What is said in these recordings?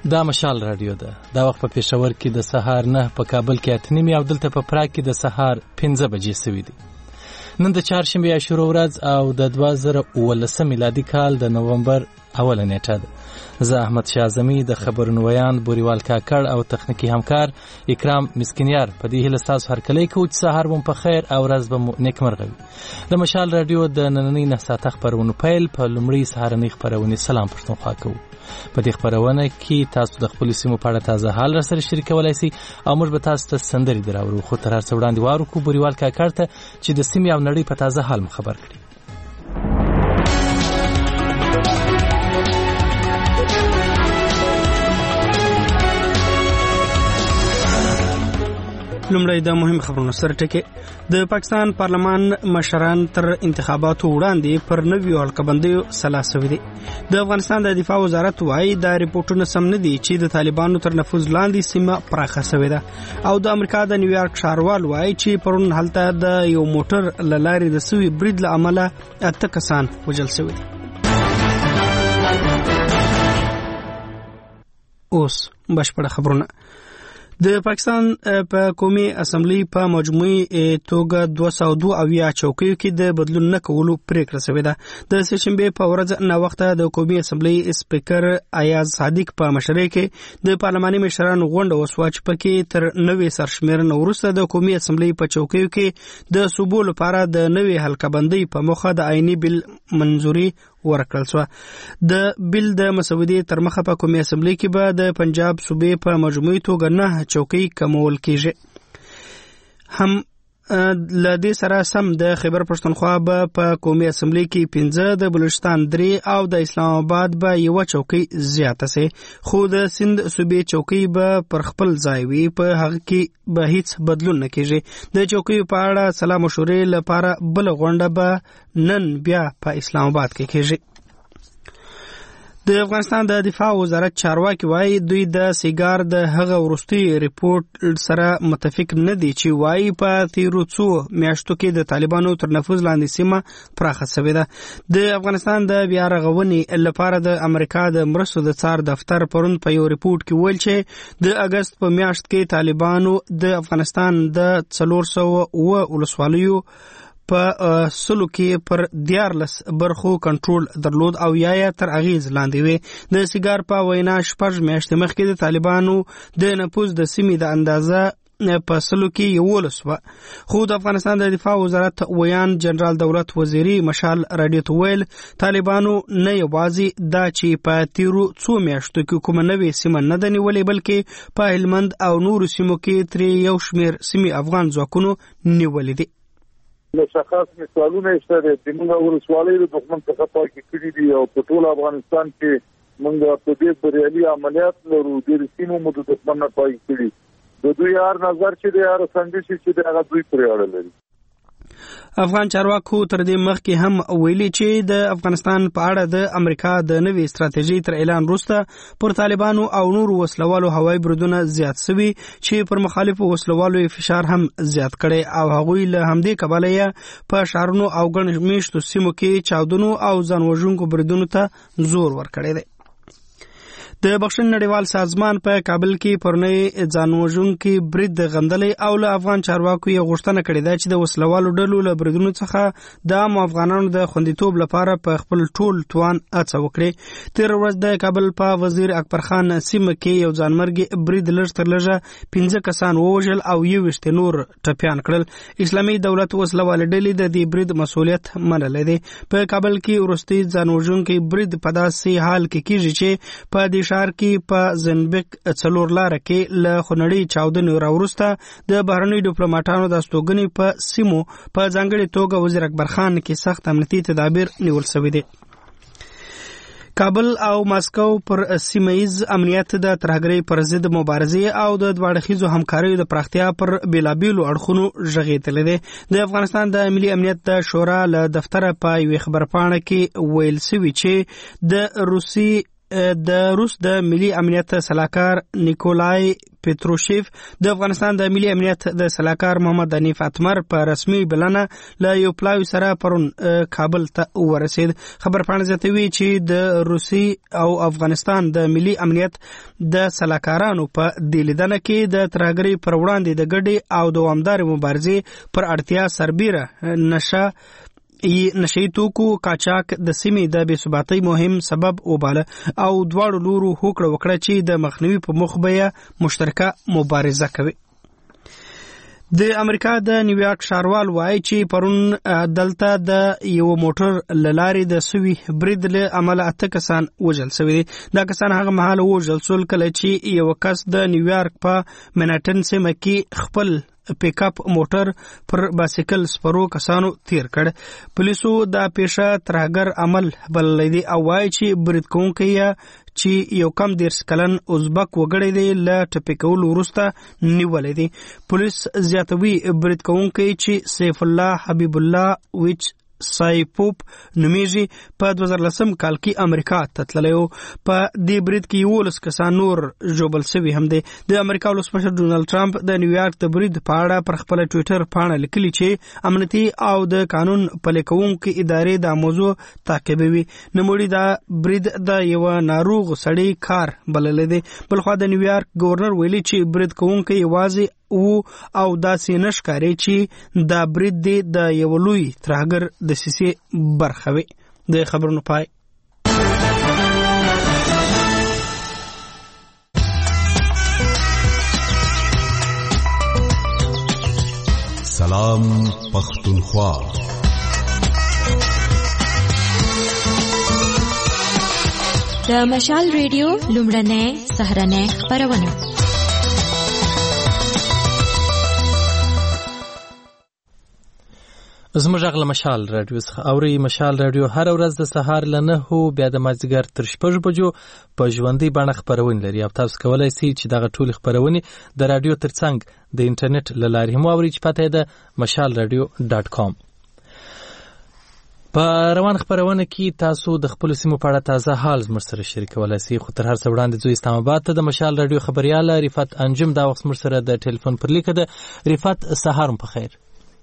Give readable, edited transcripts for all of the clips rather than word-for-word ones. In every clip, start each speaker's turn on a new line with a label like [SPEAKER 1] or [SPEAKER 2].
[SPEAKER 1] دا مشال رادیو ده. دا وخت په پېښور کې د سهار 9 په کابل کې 8:30 او دلته په پراګ کې د سهار 5 بجې سوي دي. نن د چهارشنبه عاشورا ورځ او د 2019 میلادي کال د نومبر اوله نیټه ده. زه احمد شاه اعظمي د خبرونو ویان بوریوال کاکړ او تخنیکی همکار اکرام مسکینیار په دې هیله تاسو هر کله کوم سهار مو په خیر او ورځ به مو نیکمرغه وي. د مشال رادیو د نننۍ 9 ساعته خبرونو پیل په لومړی سهارنۍ خبرونه سلام پښتونخوا کوو. په دې خبرونه کې تاسو د خپل سیمو په اړه تازه حال را سره شریکولای شئ او موږ به تاسو ته سندري دراوړو. خو تر هر څه وړاندې وارو کو بوریوال کاکړ ته چې د سیمې او نړۍ په تازه حال خبر کړي.
[SPEAKER 2] لومړی د مهم خبرونو سره ټکی. د پاکستان پارلمان مشران تر انتخاباتو وړاندې پر نویو حلقه‌بندیو سلا شوي دي. د افغانستان د دفاع وزارت وايي دا ریپورتونه سم نه دي چې د طالبانو تر نفوذ لاندې سیمه پراخه شوې ده. او د امریکا د نیویارک ښاروال وايي چې پرون هلته د یو موټر له لارې د سوي برید له امله 8 کسان وژل شوي دي. اوس بشپړه خبرونه. د پاکستان په قومي اسمبلی په مجموعي توګه 202 چوکیو کې د بدلون نه کولو پریکړه شوې ده. د سهشنبه په ورځ نه وخته د قومي اسمبلی سپیکر ایاز صادق په مشرۍ کې د پارلماني مشرانو غونډه وشوه چې پکې تر نوې سرشمیرنه وروسته د قومي اسمبلی په چوکیو کې د صوبو لپاره د نوې حلقه‌بندۍ په موخه د آئینی بل منظوري ورکړل شو. د بل د مسودې تر مخه په قومي اسمبلی کې به د پنجاب صوبې په مجموعي توګه 9 چوکۍ کمول کیږي. هم لدې سره سم د خیبر پښتونخوا به په قومي اسمبلی کې 15، د بلوچستان 3 او د اسلام آباد به 1 چوکۍ زیاته سي. خو د سند صوبې چوکۍ به پر خپل ځای وي، په هغه کې به هیڅ بدلون نه کیږي. د چوکۍ په اړه سلا مشورې لپاره بل غونډه به نن بیا په اسلام آباد کې کیږي. د افغانستان د دفاع وزارت چارواکي وايي دوی د سیګار د هغه ورستي ریپورت سره متفق نه دي چې وايي په تیرو څو میاشتو کې د طالبانو تر نفوذ لاندې سیمه پراخه شوې ده. د افغانستان د بیا رغونې لپاره د امریکا د مرستو د څار دفتر پرون په یو ریپورت کې ویل چې د اگست په میاشت کې طالبانو د افغانستان د 400 ولسوالیو په سلو کې پر 14 برخو کنټرول درلود او یا تر اغیز لاندې وي. د سیګار په وینا 6 میاشتې مخکې د طالبانو د نفوذ د سیمې د اندازه په سلو کې 11 و. خو د افغانستان د دفاع وزارت ویان جنرال دولت وزیری مشال رادیو ته ویل طالبانو نه یوازې دا چې په تیرو څو میاشتو کې کومه نوې سیمه نه ده نیولې، بلکې په هلمند او نورو سیمو کې تر یو شمیر سیمې افغان ځواکونو نیولې دي.
[SPEAKER 3] مشخص مثالونه شته د موږ ورسوالۍ د دښمن څخه پاکي کړي دي او په ټول افغانستان کې موږ په دې بریالي عملیات لرو د سیمو مو د دښمن نه پاکي کړي. د دوی هر نظر چې د هر سندشي چې د هغه دوی پرې اړه لري.
[SPEAKER 2] افغان چارواکو تر دې مخکې هم ویلي چې د افغانستان په اړه د امریکا د نوې ستراتیژي تر اعلان وروسته پر طالبانو او نورو وسلوالو هوایي بریدونه زیات شوي چې پر مخالفو وسلوالو فشار هم زیات کړي او هغوی له همدې کبله په شهرونو او ګڼ میشتو سیمو کې چاودنو او ځان وژونکو بریدونو ته زور ورکړی دی. د بخښنې نړیوال سازمان په کابل کې پرونی ځان وژونکي برید غندلی او له افغان چارواکو یې غوښتنه کړې ده چې د وسلوالو ډلو له بریدونو څخه د عامو افغانانو د خوندیتوب لپاره په خپل ټول توان هڅه وکړي. تېره ورځ د کابل په وزیر اکبر خان سیمه کې یو ځانمرګي برید لږ تر لږه 15 کسان ووژل او 21 نور ټپیان کړل. اسلامي دولت وسلوالې ډلې د دې برید مسؤلیت منلی دی. په کابل کې وروستي ځان وژونکي برید په داسې حال کې کیږي چې په دې شهر کې په زنبک 4 لاره کې له خونړۍ چاودنې راوروسته د بهرنۍ ډیپلوماټانو د استوګنې په سیمو په ځانګړې توګه وزیر اکبر خان کې سخت امنیتي تدابیر نیول شوي دي. کابل او ماسکو پر سیمه‌ییز امنیت د ترهګرۍ پر ضد مبارزې او د دواړخیزو همکاریو د پراختیا پر بیلابیلو اړخونو غږېدلی دی. د افغانستان د ملي امنیت د شورا له دفتره په یوې خبرپاڼه کې ویل شوي چې د روسي د روس د ملي امنیت سلاکار نیکولای پتروشیف د افغانستان د ملي امنیت د سلاکار محمد حنیف اتمر په رسمي بلنه له یو پلاوی سره پرون کابل ته ورسید. خبرپاڼه زیاتوي چې د روسي او افغانستان د ملي امنیت د سلاکارانو په دې لیدنه کې د ترهګرۍ پر وړاندې د ګډې او دوامدارې مبارزې پر اړتیا سربیره نشئی توکو قاچاق د سیمې د بې ثباتۍ مهم سبب وباله او دواړو لورو هوکړه وکړه چې د مخنیوي په موخه به مشترکه مبارزه کوي. د امریکا د نیویارک ښاروال وایي چې پرون دلته د یو موټر لارې د سوي برید له امله 8 کسان وژل شوي دي. دا کسان هغه مهال وژل شول کله چې یو کس د نیویارک په منهټن سیمه کې خپل پیک اپ موټر پر بایسیکل سپرو کسانو تیر کړ. پولیسو دا پیښه ترهګر عمل بللی دی او وایي چې برید کوونکی چې یو کم 10 کلن ازبک وګړی دی له ټپي کولو وروسته نیولی دی. پولیس زیاتوي برید کوونکی چې سیف الله حبیب الله ویچ سایپوپ نومیږي په 2010 کال کې امریکا ته تللی و. په دې برید کې 11 کسان نور ژوبل شوي هم دي. د امریکا ولسمشر ډونالد ټرمپ د نیویارک د برید په اړه پر خپل ټویټر پاڼه لیکلي چې امنیتي او د قانون پلي کوونکو ادارې دا موضوع تعقیبوي. نوموړي دا برید د یو ناروغ سړي کار بللی دی. بلخوا د نیویارک گورنر ویلي چې برید کوونکی یوازې او داسې نشکاري چې دا برید دی د یو لوی ترهګر د سیسې برخه وي. د خبرونو پای.
[SPEAKER 4] سلام پختونخوا.
[SPEAKER 5] د مشال ریډیو لومړنۍ سهارنۍ خبرونه.
[SPEAKER 1] زموږ غږ له مشال راډیو څخه اوري. مشال راډیو هر ورځ د سهار له 9 بیا د مازدیګر تر 6 بجو په ژوندۍ بڼه خبرونه لري او تاسو کولای شئ چې دغه ټول خبرونه د راډیو ترڅنګ د انټرنیټ له لارې هم اورئ چې پته ده mashalradio.com. په روان خبرونه کې تاسو د خپل سیمو په اړه تازه حال زموږ سره شریکولای شئ. خو تر هر څه وړاندې ځو اسلام آباد ته د مشال راډیو خبريال رفعت انجم دا وخت زموږ سره د ټلیفون پر لیکه ده. رفعت سهار په خیر.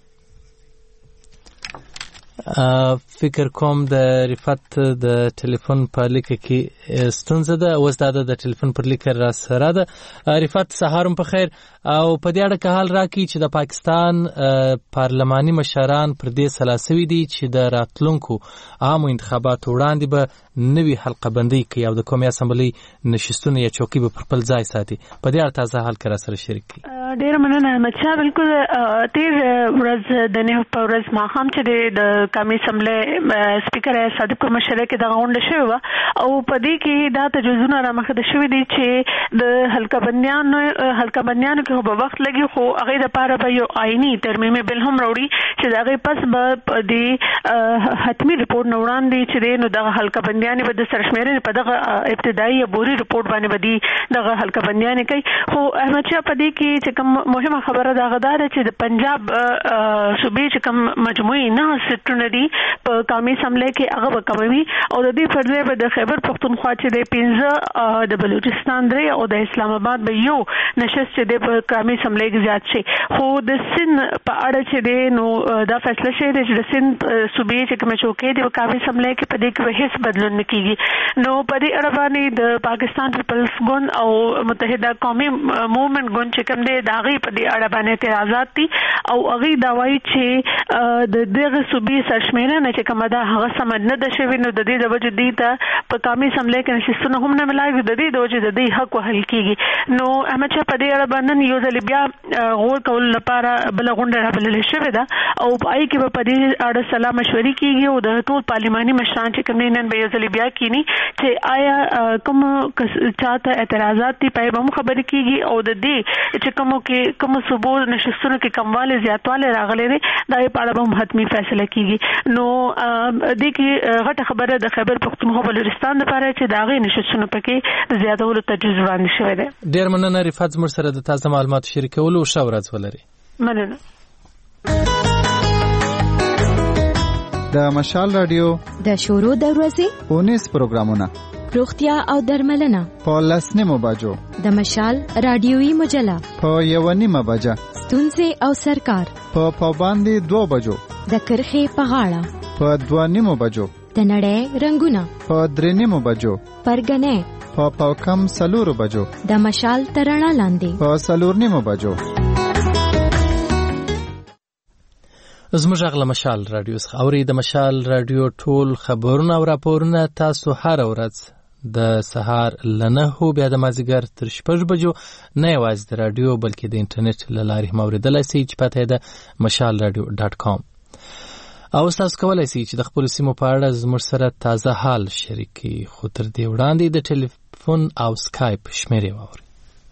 [SPEAKER 1] فکر کوم د رفعت د ټلیفون په لیکه کې ستونزه ده. اوس دا د ټلیفون پر لیکه را سره ده. رفعت سهار په خیر. او په دې اړه که حال راکړي چې د پاکستان پارلماني مشران پر دې سلاسوي دي چې د راتلونکو عامو انتخاباتو وړاندې به نوي حلقه بندي کوي او د قومي اسمبلۍ نشستونه یا چوکۍ به پر خپل ځای ساتي. په دې اړه تازه حال کې را سره شریک کړي.
[SPEAKER 6] ډیر مننه احمد شاه. بالکل تیر ورځ د نه په ورځ ماښام چې د قومي اسمبلۍ سپیکر صادق پر مشره کې دغه غونډه شوې وه او په دې کې دا تجویزونه رامخته شوي دي چې د حلقه بندیانو کې به وخت لګي خو هغه د پاره به یو آئینی ترمیمي بل هم راوړي چې د هغه پس به د حتمی رپورټ نه وړاندې چې نو دغه حلقه بندیانې به د سرشمیرنې په دغه ابتدایي بوري رپورټ باندې به دي دغه حلقه بندیانې کوي. خو احمد شاه په دې کې چې کوم مهمه خبره دا غدار چې د پنجاب صوبې چې کوم مجموعي نه سټونه دي په قومي اسمبلۍ کې هغه به کموي او د دې پر ځای به د خیبر پختونخوا چې د 15 د بلوچستان درې او د اسلام آباد به یو نشست چې د قومي اسمبلۍ کې زیات شي. خو د سند په اړه چې دی نو دا فیصله شوې ده چې د سند صوبې چې کوم چوکۍ دی په قومي اسمبلۍ کې په دې کې هیڅ بدلون نه کیږي. نو په دې اړه باندې د پاکستان پیپلز ګوند او متحده قومي موومېنټ ګوند چې کوم دی دا غي په دې اړه باندې اعتراضات دي او هغه دا وایي چې د دغه صوبې سرشمیرنه چې کومه ده هغه سم نه ده شوی. نو د دې د وجې دی ته په قومي اسمبلۍ کې نشستونه هم نه ملایي د دې د وجې د دې حق وهل کیږي. نو احمد شاه په دې اړه باندې یو ځل بیا غور کول لپاره بل غونډه رابلل شوې ده او پای کې په دې اړه سلام مشورې کیږي او د ټول پارلماني مشران چې کوم نن به یو ځل بیا کینی چې آیا کوم چاته اعتراضات دي پای به خبرې کیږي او د دې چې کوم صوبو نشستونو کې کمواله زیاتواله راغلي دي دا په اړه به حتمی فیصله کیږي. نو د کې غټه خبره د خیبر پختونخوا بلوچستان لپاره چې دا غي نشستونو پکې زیاتولو تجویز وړاندې شوی دی.
[SPEAKER 1] ډیر مننه رفعت زموږ سره د تازه معلومات شریکولو او ښه ورځ ولري.
[SPEAKER 6] مننه.
[SPEAKER 7] د مشال رادیو
[SPEAKER 5] د شورو د ورځې
[SPEAKER 7] 19 پروګرامونه
[SPEAKER 5] روغتیا او درملنه
[SPEAKER 7] په 10:30 بجو،
[SPEAKER 5] د مشال رادیوي مجله
[SPEAKER 7] په 1:30 بجه،
[SPEAKER 5] ستونزې او سرکار
[SPEAKER 7] په پابندي 2 بجو،
[SPEAKER 5] د کرخې په غاړه
[SPEAKER 7] په 2:30 بجو،
[SPEAKER 5] د نړۍ رنگونه
[SPEAKER 7] په 3:30 بجو،
[SPEAKER 5] پرګنې
[SPEAKER 7] په کم 4 بجو،
[SPEAKER 5] د مشال ترانه لاندې
[SPEAKER 7] په 4:30 بجو.
[SPEAKER 1] زموږ غږ مشال رادیو څخه اوري. د مشال رادیو ټول خبرونه او راپورونه تاسو هر ورځ د سهار له 9 بیا د مازیګر تر 6 بجو نه یوازې د رادیو بلکې د انټرنیټ له لارې هم اورېدلای شئ چې پته ده mashalradio.com. او تاسو کولای شئ چې د خپل سیمو په اړه زموږ سره تازه حال شریک کړئ، خو تر دې وړاندې د ټلیفون او سکایپ شمیرې واورئ.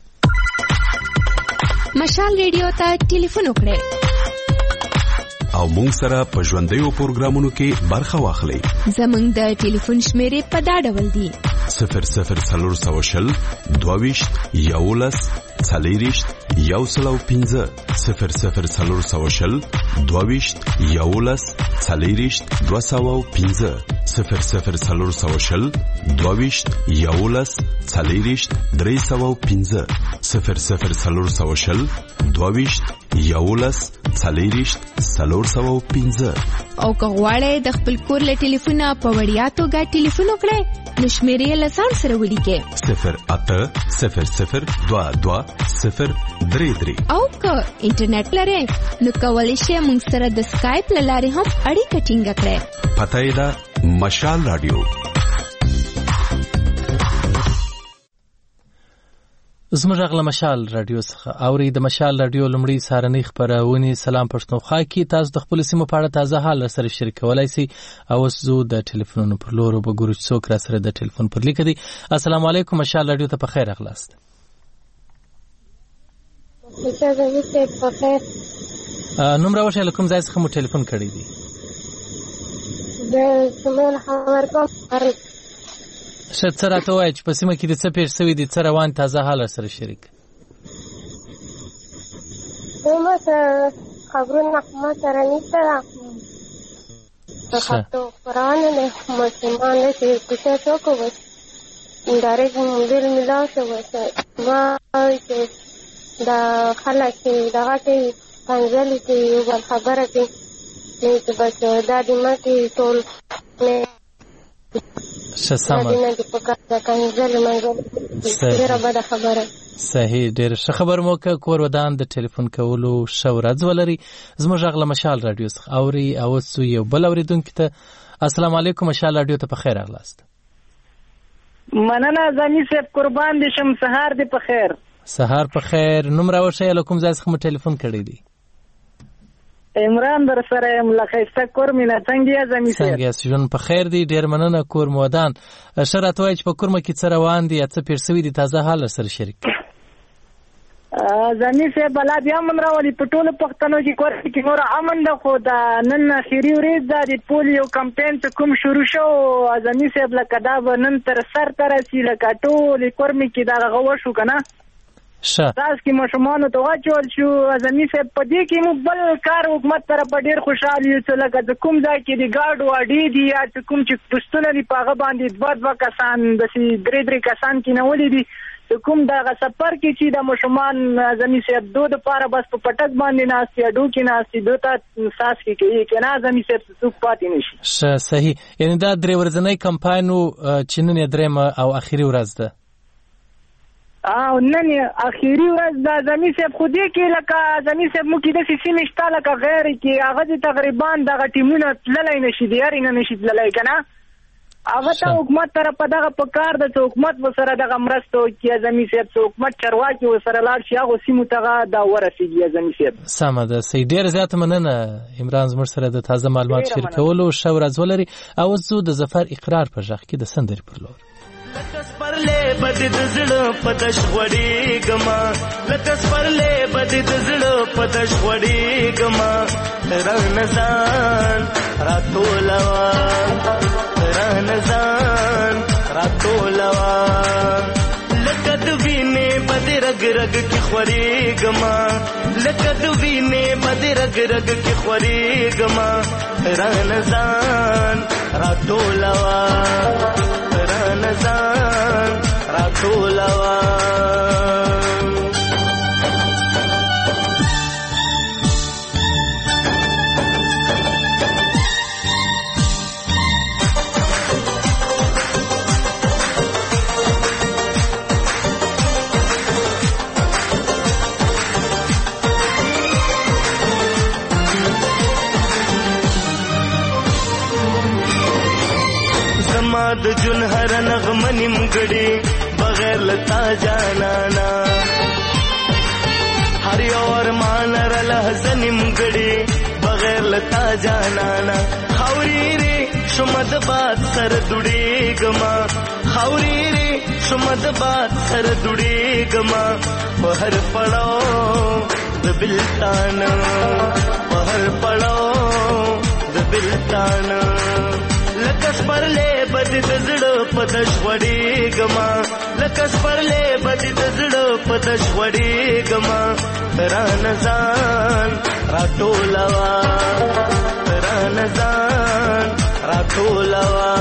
[SPEAKER 5] مشال ریډیو ته ټلیفون وکړئ
[SPEAKER 4] او مونږ سره په ژوندیو پروګرامونو کې برخه واخلئ.
[SPEAKER 5] زموږ د ټلیفون شمیرې په دا ډول دي:
[SPEAKER 4] 0040 22 11 40 105 0040 22 11 40 205 0040 22 11 40 305 0040 22 11 40 305.
[SPEAKER 5] او که غواړئ د خپل کور له ټلیفونه په وړیا توګه ټلیفون وکړئ نو شمیرې له ځان سره ولیکئ
[SPEAKER 4] 080022
[SPEAKER 5] او که انټرنیټ لرئ نو کولی شئ موږ سره د سکایپ له لارې هم اړیکه ټینګه کړئ.
[SPEAKER 4] پته یې ده مشال رادیو.
[SPEAKER 1] زموږ غږ مشال رادیو څخه اوري. د مشال رادیو لومړی سهارنۍ خپرونې سلام پښتونخوا کې تاسو د خپل سیمو په اړه تازه حال سره شریکولای شئ. او زه د ټلیفونونو پر لور وګورم چې څوک را سره د ټلیفون پر لیک دی. السلام علیکم، مشال رادیو ته په خیر راغلاست. نوم راوښیه له کوم ځای څخه مو ټلیفون کړی دی؟ ښه، څه راته ووایه چې په سیمه کې د څه پېښ شوي دي، څه روان تازه حال سره شریک.
[SPEAKER 8] خبرونه ما سره نشته ده، فقط قرآن ده مسلمان ده چې کوڅه څوک بس ډایرکټ موبایل میلاو شو بس ما چې دا خلک چې دغه کوي کنځلې کوي یو بل خبره کوي نو چې بس دا دماغ کې ټول
[SPEAKER 1] صحیح. ډېر ښه خبر مو که کور ودان د ټلیفون کولو ښه ورځ ولري. زموږ غږ له مشال رادیو څخه اوري. او څو یو بل اورېدونکي ته السلام علیکم، مشال رادیو ته په خیر راغلاست.
[SPEAKER 9] مننه زمي صاحب، قربان دي شم. سهار دې په خیر.
[SPEAKER 1] سهار په خیر. نوم راوښیه له کوم ځای څخه مو ټلیفون کړی دی؟
[SPEAKER 9] عمران در سره یم له ښایسته کور مینه. څنګه یې زمي صاحب؟
[SPEAKER 1] څنګه یې؟ ژوند په خیر دی، ډېر مننه. کور مو ودان. ښه راته وایه چې په کور کې څه روان دي یا څه پېښ شوي دي، تازه حال سره شریک.
[SPEAKER 9] زمي صاحب الله دې امن راولي په ټولو پښتنو کې. کور کې نور امن ده، خو دا نن اخري ورځ ده د پولیو کمپین چې کوم شروع شو زمي صاحب لکه دا به نن تر سر ته رسي، لکه ټولې کور کې دغه وشو که نه تاسو کې ماشومانو ته واچول شو. زمي صاحب په دې کې مو بل کار حکومت طرفه ډېر خوشحال یو چې لکه د کوم ځای کې د ګاډو اډې دي یا چې کوم چې پوسټونه دي په هغه باندې دوه کسان داسې درې کسان کېنولي دي چې کوم دغه سفر کې چې د ماشومان زمي صاحب دو دپاره بس په پټک باندې ناست یا ډو کې ناست دو ته ساس کې کوي که نه زمي صاحب څوک پاتې نه شي.
[SPEAKER 1] ښه، صحیح. یعنې دا درې ورځنی کمپاین و چې نن یې درېیمه او اخري ورځ ده.
[SPEAKER 9] او نن اخیری ورځ د زمي صاحب خو دې کې لکه زمي صاحب مو کې داسې سیمې شته لکه غیر کې هغه دې تقریبا دغه ټیمونه تللی نه شي، د یارې نه نشي تللی که نه. هغه ته حکومت طرفه دغه په کار ده چې حکومت ورسره دغه مرسته وکړي زمي صاحب، چې حکومت چارواکي ورسره لاړ شي هغو سیمو ته دا ورسېږي زمي صاحب.
[SPEAKER 1] سمه ده، صحیح. ډېره زیاته مننه عمران زموږ سره د تازه معلومات شریکولو. ښه ورځ ولري. او زه د ظفر اقرار په غږ کې د سندرې پر لور.
[SPEAKER 10] لکه سپرلی بدې د زړه په دش غوړېږمه، لکه سپرلی بدې د زړه په دش غوړېږمه، رانه ځان راټولوه، رانه ځان راټولوه، لکه د وینې بد رګ رګ کې خورېږما لکه د وینې بد رګ رګ کې خورېږما رانه ځان راټولوا رانه ځان راټولوا د جون هر نغمه نیمګړې بغیر لتا جانانا هر یو ارمان را لحظه نیمګړې بغیر لتا جانانا خاورې ری شمد باد سر دوړېږما خاورې ری شمد باد سر دوړېږما په هر پړاو د بلتان په هر پړاو د بلتان لکس پرلې بد د زړه په دشوړېږما لکس پرلې بد د زړه په دشوړېږما رانه ځان راټولوا رانه ځان راټولوا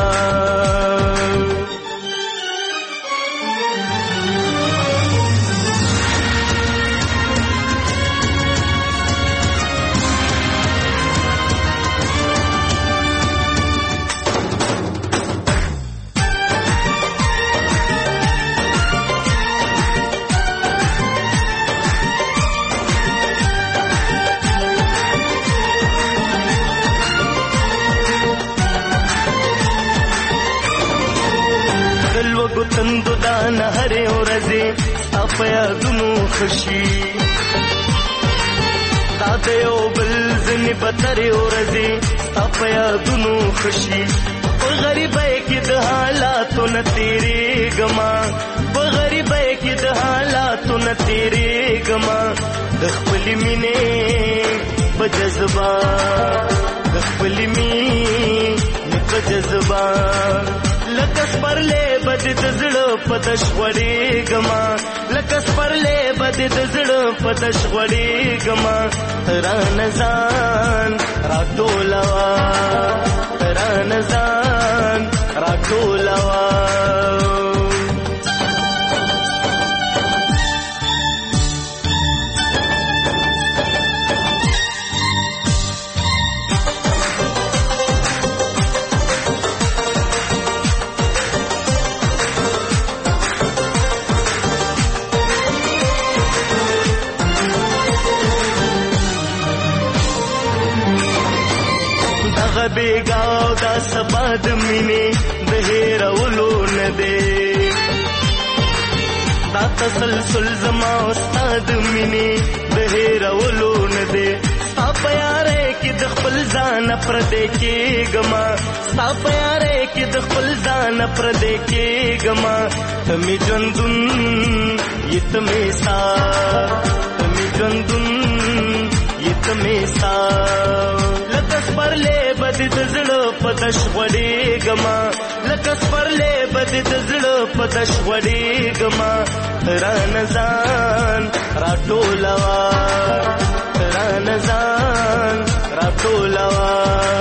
[SPEAKER 10] تندو دان هره ورځې په یادونو خوشي دا د یو بل ځنې بدترې ورځې په یادونو خوشي په غریبۍ کې د حالاتو نه تېرېږما په غریبۍ کې د حالاتو نه تېرېږما د خپلې مینې په جذبه د خپلې مینې په جذبه لکس پرلې بد د زړه په دشوړېږما لکس پرلې بد د زړه په دشوړېږما رانه ځان راټولوا رانه ځان راټولوا بیگاو دا سبا د مینې د هېرولو نه دی دا تسلسل زما استاد مینې د هېرولو نه دی ستا په یارۍ کې د خپل ځان پردی کېږما ستا په یارۍ کې د خپل ځان پردی کېږما ته مې ژوندون یې ته مې ستا ته مې ژوندون یې ته مې ستا لکس پرلې بد د زړه په دشوړېږما لکس پرلې بد د زړه په دشوړېږما رانه ځان راټولوا رانه ځان راټولوا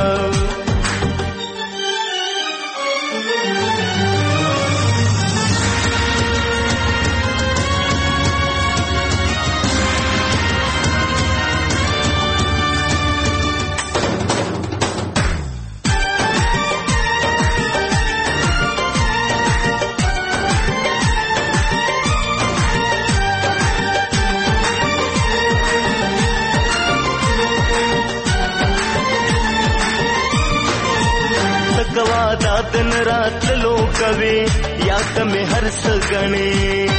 [SPEAKER 10] دن رات لو کوي یا کمه هر سګنې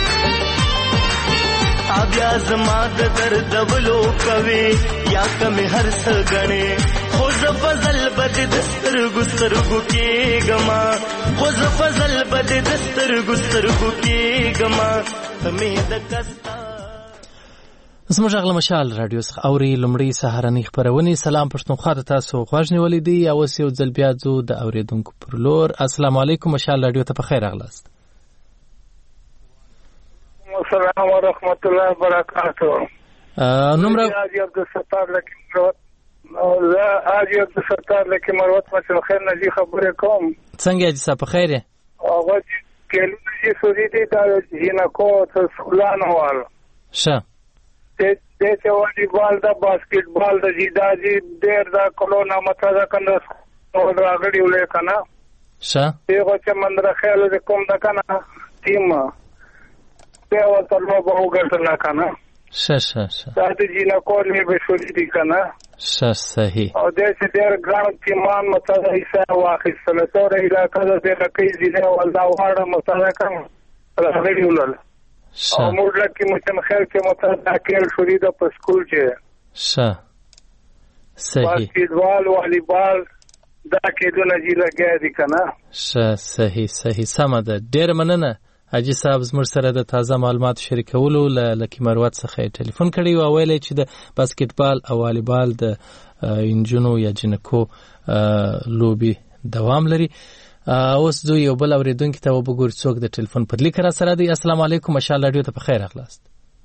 [SPEAKER 10] بیا زما د درد ولو کوي یا کمه هر سګنې خو ز فضل بد دستر ګسترګو کې غما خو ز فضل بد دستر ګسترګو کې غما تمه د کستا
[SPEAKER 1] زموږ غل مشال رادیو څخه اوري لمړی سهارنی خبرونه. سلام پښتونخوا ته تاسو خوښ نیولې دي او سیو ځل بیا زو د اوریدونکو پر لور. السلام علیکم مشال رادیو ته په خیر اغلاست.
[SPEAKER 11] السلام ورحمت الله وبرکاته.
[SPEAKER 1] نمره
[SPEAKER 11] حاجی عبدالستار لکی مروت حاجی عبدالستار لکی مروت مسل خیر نجی خبره کوم.
[SPEAKER 1] څنګه حاجی صاحب په خیر یې؟
[SPEAKER 11] هغه کلونه چې سوري دي دا جنکو سکولان وال
[SPEAKER 1] ښه
[SPEAKER 11] د والیبال د باسکټبال د جیداجی ډېر دا کلونه متازه کنده راغړي ولې کنه
[SPEAKER 1] ښه
[SPEAKER 11] یو چې مندره خیال د کوم د کنه ټیم په وتلو به وګټل کنه
[SPEAKER 1] ښه
[SPEAKER 11] دا د جنکو له به سوري دي کنه
[SPEAKER 1] ښه صحیح
[SPEAKER 11] او د دې ډېر ګرام ټیمان متازه حصہ واخیستل تر علاقې د لکې ځینې ولدا واړه متازه کنه راغړي ولل او موږ لکه متن خیر کې متازه کېل شوري د په سکول کې
[SPEAKER 1] ښه صحیح
[SPEAKER 11] باسکټبال والیبال دا کېدونه چې لګیا دي کنه
[SPEAKER 1] ښه صحیح سمه ده. ډېر مننه حاجی صاحب زموږ سره د تازه معلوماتو شریکولو لکه مروت څخه ټلیفون کړی او ویلې چې د باسکټبال او والیبال د انجونو یا جنکو لوبي دوام لري. اوس دوی یو بل اوریدونکو ته وګورئ څوک د ټلیفون پر لیک را سره دی. السلام علیکم ماشاءالله رادیو ته په خیر اخلاص.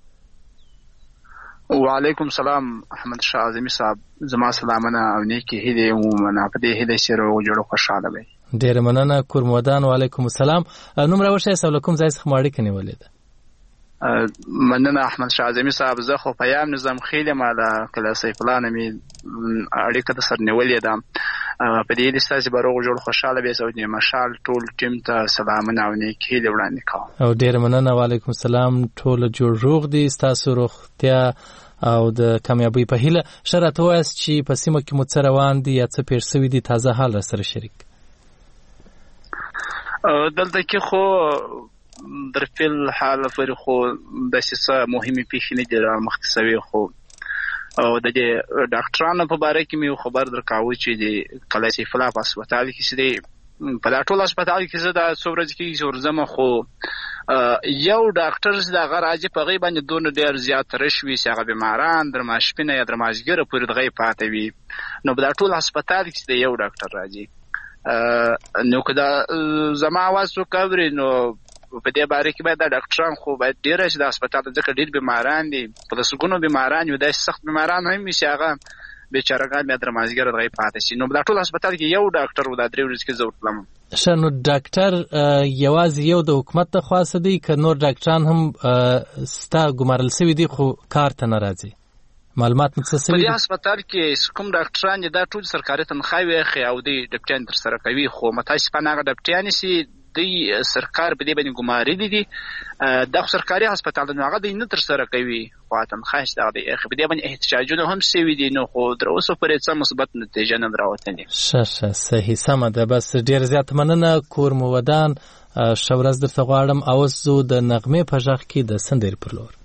[SPEAKER 12] وعلیکم السلام احمد شاه اعظمي صاحب زما سلامونه او نیکی هدي ومنه په دې هدي سره جوړ خوشاله وي.
[SPEAKER 1] ډیر مننه کورمودان. وعلیکم السلام. نومره وشه سلام ځای څخه ماړی کني ولید.
[SPEAKER 12] مننه احمد شاه اعظمي صاحب زه خو پیام نظام خېله مالا کلاسي پلان می اړیکه د سر نیولې ده په دې لستاسي باروغ جوړ خوشاله به سعودي مشال ټول ټیم ته سلامونه او نیکی وړاندې کوم.
[SPEAKER 1] او ډیر مننه. وعلیکم السلام. ټول جوړ روغ دي ستاسو روغتیا او د کامیابی په هیله. شرط واس چې په سیمه کې مو روان دي یا څه پېښ شوی دي تازه حال سره شریک.
[SPEAKER 12] دلته کې خو در فل حال پر خو د سیسه مهمه پیښې نه دي مختصوي خو او د ډاکټرانو په باره کې مې خبر درکاوه چې د کلاسي فلا په هسپتال کې سړي په ټول هسپتال کې زه د څورج کې ورزمه خو یو ډاکټر د غراجي په غي باندې دون ډیر زیات رشوي چې هغه بیماران درماشپینه یا درماشګره پورې دغه پاتې وي نو په ټول هسپتال کې یو ډاکټر راځي نو کدا زما आवाज وکړي نو په دې باره کې باید ډاکټران خو باید ډیر چې د هسپتال ځکه ډیر بیماران دي په لسګونو بیماران یو د سخت بیماران هم شي هغه بیچارهګان مې درمازګر راي پاتې شي نو په ټول هسپتال کې یو ډاکټر و د درې ورځې کې زوړتلم
[SPEAKER 1] شنو ډاکټر یوازې یو د حکومت ته خاصه دی که نور ډاکټران هم ستا ګمارل شوی دي خو کار ته ناراضي معلومات متصل
[SPEAKER 12] په دې هسپتال کې کوم ډاکټران دا ټول سرکاري تنخواهي او د ډاکټران تر سره کوي خو متاسفانه هغه ډاکټران سي د سرکار په دې باندې ګماري دي د سرکاري هسپتال نه هغه د نه تر سره کوي خو تنخواهش دا دی په دې باندې احتجاجونه هم سوي دي نو خو تر اوسه پورې څه مثبت نتیجه نه راوتلې.
[SPEAKER 1] ښه صحیح سمه ده. بس ډیر زیات مننه کورمودان. شورز درته غواړم اوس زو د نغمه په ژغ کې د سندر پر لور.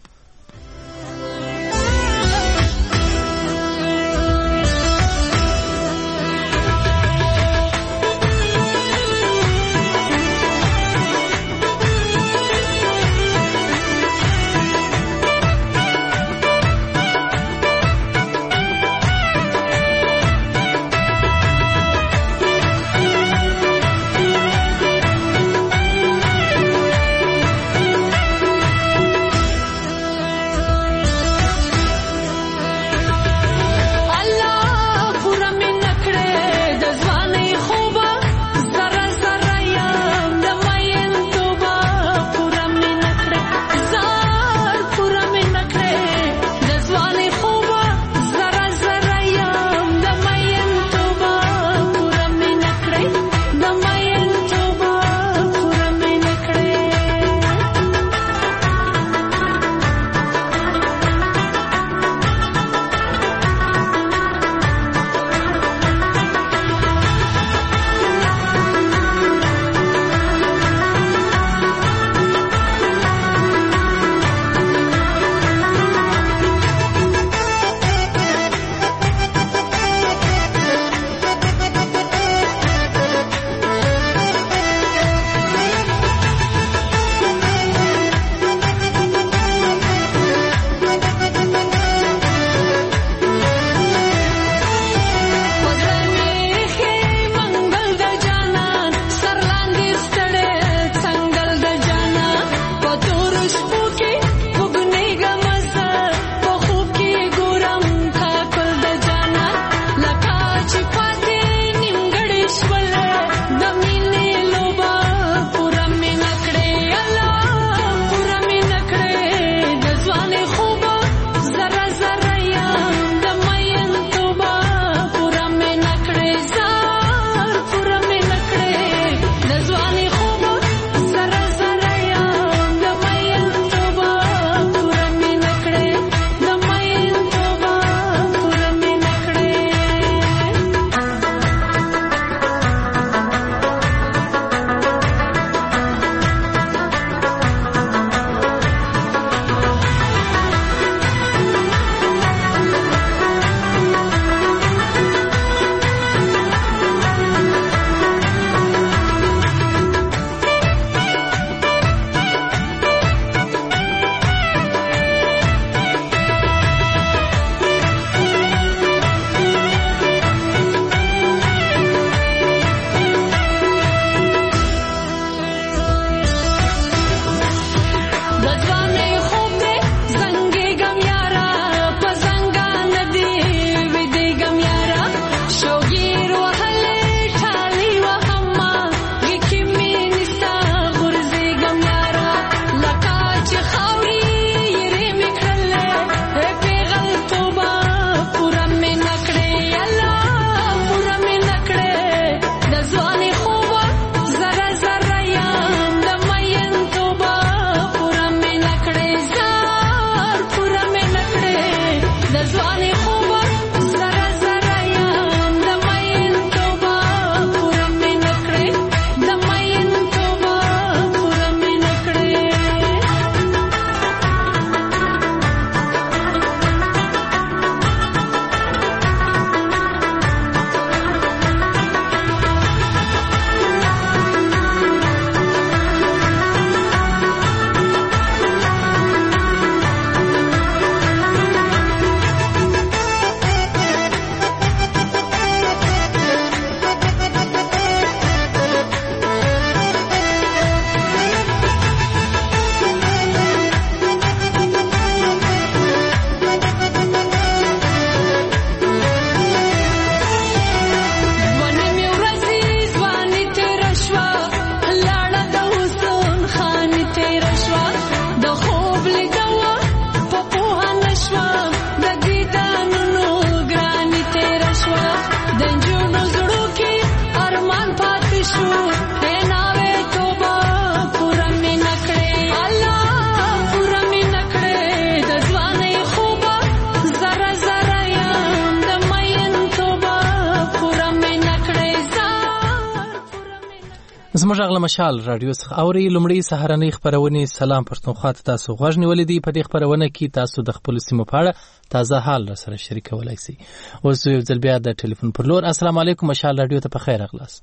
[SPEAKER 1] زموږ غلا مشال رادیو څخه اوري لومړی سهارنۍ خبرونه سلام پښتونخوا ته تاسو غوږ نیولې دي. په دې خبرونه کې تاسو د خپل سیمه په اړه تازه حال را سره شریکولای شئ. اوس یو ځل بیا د ټلیفون پر لور. السلام علیکم مشال رادیو ته په خیر اغلاس.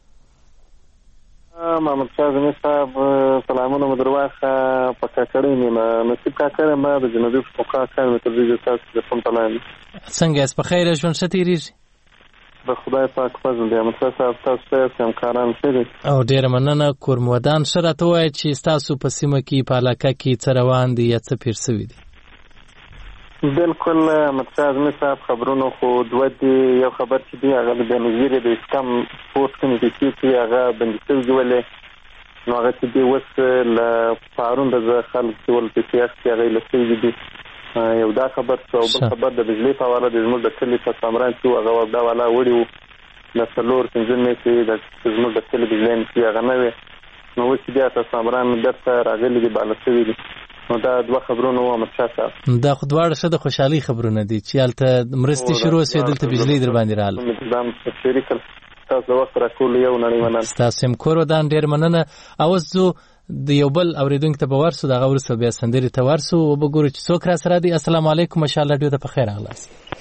[SPEAKER 13] محمد شاه صاحب سلامونه مدرواخه په کاکړې نیمه نصیب کاکړې ما د جنوبي افریقا کار مې تر دې تاسو د کوم تلان
[SPEAKER 1] څنګه اس په خیر ژوند شتیریږي
[SPEAKER 13] د خدای پاک فضل دی. محمد صاحب تاسو هم کاران سره
[SPEAKER 1] او ډیر مننه. کورمودان شرط وای چې تاسو په سیمه کې په علاقه کې څه روان دي یا څه پیر شوی دي؟
[SPEAKER 13] بالکل متشاز صاحب خبرونه خو دوه دي. یو خبر چې دی هغه د نظیر د اسکام سپورت کمیټې چې هغه بندي جوړلې نو هغه چې دی وس ل پارون د خلک ټول په سیاست کې هغه لسي دي. یو دا خبر څو بل خبر د بجلی په حواله د زموږ د کلی په سامران چې هغه دا والا وړي د سلور څنګه چې د زموږ د کلی بجلی چې هغه نه وي نو چې بیا په سامران درته راغلي دي بالښت دي. نو دا دوه خبرونه و متشکر.
[SPEAKER 1] دا خو دواړه څه د خوشحالي خبرونه دي چې البته مرستي شروع شي دلته بجلی در باندې رااله.
[SPEAKER 13] نظام شریک تاسو وخت راکول یو نړۍ مننه.
[SPEAKER 1] تاسو هم کور ودان ډیر مننه. اوس زه د یو بل اوریدونکو ته به ورسو دغه ورسو بیا سندري ته ورسو او وګورو چې څوک را سره دي. السلام علیکم ماشاءالله رادیو ته په خیر اغلاس.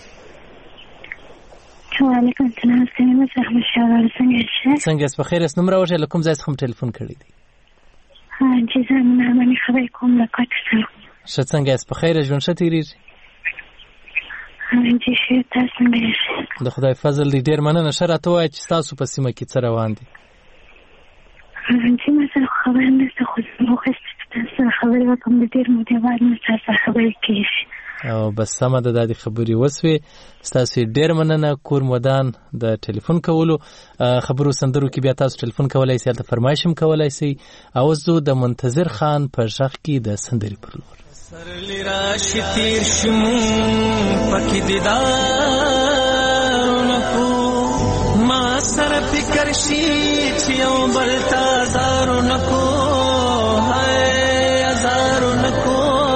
[SPEAKER 14] وعلیکم السلام
[SPEAKER 1] څنګه په خیر اس نمبر راوړل لکم ځای څخه ټلیفون کړی دی.
[SPEAKER 14] جی زمونه باندې خبرې کوم له کاټسه.
[SPEAKER 1] څنګه په خیر ژوند شتیریږي؟
[SPEAKER 14] جی شه تاسو څنګه؟
[SPEAKER 1] د خدای فضل دی ډیر مننه. شرط وای چې تاسو په سیمه کې څه روان دي؟
[SPEAKER 14] چې مثلا خبر نه څه خو نو تاسو خبرې وکم د ډیر مودې بعد نه تاسو خبرې کیږي
[SPEAKER 1] او بس سم ده د خبرې وسوي. تاسو ډیر مننه کور مودان د ټلیفون کولو خبرو سندرو کې بیا تاسو ټلیفون کولای شئ ته فرمایشم کولای شئ. او زه د منتظر خان په ژغ کې د سندري پر لور
[SPEAKER 10] سرلی راشي تیر شمو پکې دیدار نکو ما سره فکر شي چې یو بل تازار نکو هاي ازار نکو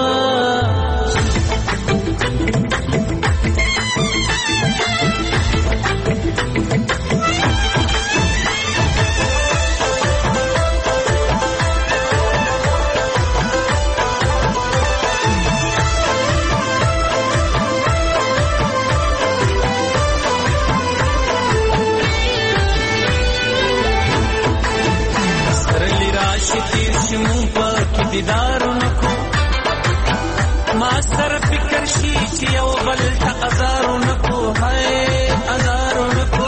[SPEAKER 10] دیدارو نکو ما سر فکر شي چې یو بل ته ازارو نکو هاي ازارو نکو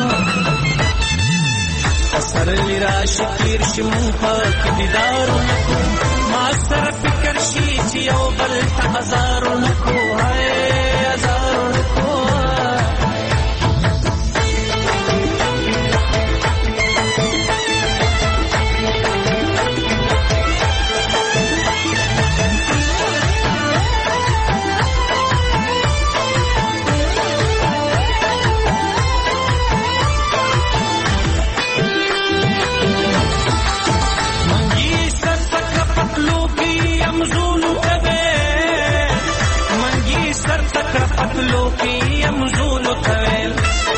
[SPEAKER 10] سر لراشي تیر شمو پاک دیدارو نکو ما سر فکر شي چې یو بل ته ازارو نکو هاي ازارو نکو لوکی امزول کویل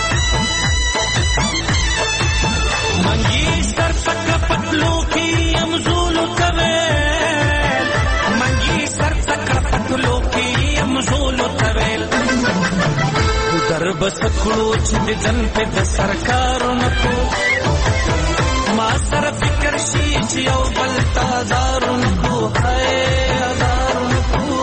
[SPEAKER 10] منگی سر تک پتلو کی امزول کویل منگی سر تک پتلو کی امزول کویل در بس کړو چې جن په د سرکارو نکو ما سر فکر شي چې یو بل تازارو نکو هاي ازارو نکو